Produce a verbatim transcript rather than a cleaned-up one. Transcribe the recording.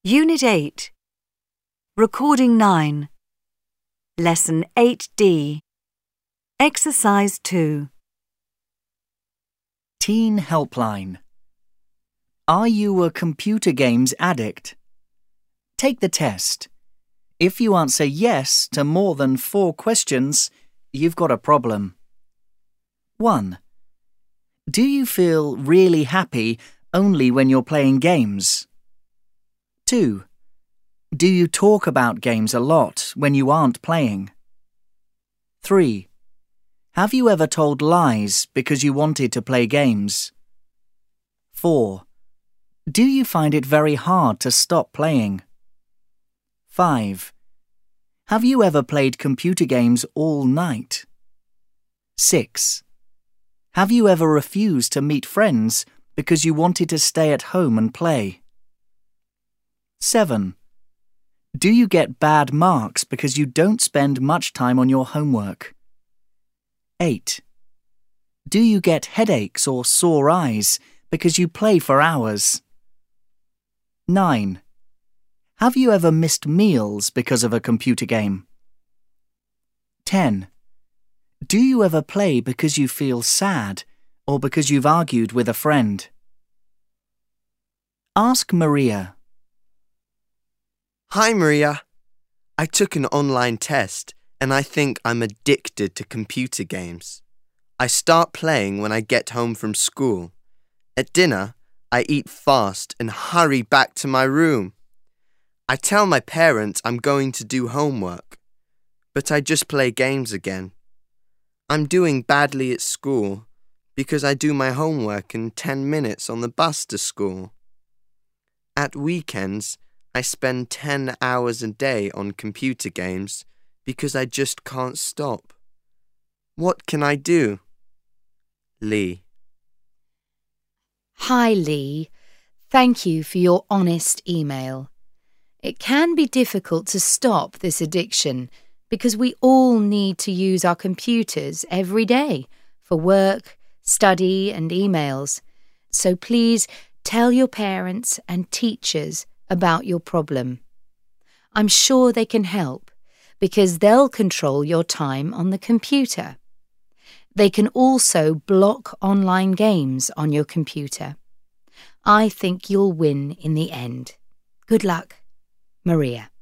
Unit eight. Recording nine. Lesson eight D. Exercise two. Teen Helpline. Are you a computer games addict? Take the test. If you answer yes to more than four questions, you've got a problem. one. Do you feel really happy only when you're playing games? two. Do you talk about games a lot when you aren't playing? three. Have you ever told lies because you wanted to play games? four. Do you find it very hard to stop playing? five. Have you ever played computer games all night? six. Have you ever refused to meet friends because you wanted to stay at home and play? seven. Do you get bad marks because you don't spend much time on your homework? eight. Do you get headaches or sore eyes because you play for hours? nine. Have you ever missed meals because of a computer game? ten. Do you ever play because you feel sad or because you've argued with a friend? Ask Maria. Hi, Maria. I took an online test and I think I'm addicted to computer games. I start playing when I get home from school. At dinner, I eat fast and hurry back to my room. I tell my parents I'm going to do homework, but I just play games again. I'm doing badly at school because I do my homework in ten minutes on the bus to school. At weekends, I spend ten hours a day on computer games because I just can't stop. What can I do? Lee. Hi, Lee. Thank you for your honest email. It can be difficult to stop this addiction because we all need to use our computers every day for work, study and emails. So please tell your parents and teachers about your problem. I'm sure they can help because they'll control your time on the computer. They can also block online games on your computer. I think you'll win in the end. Good luck, Maria.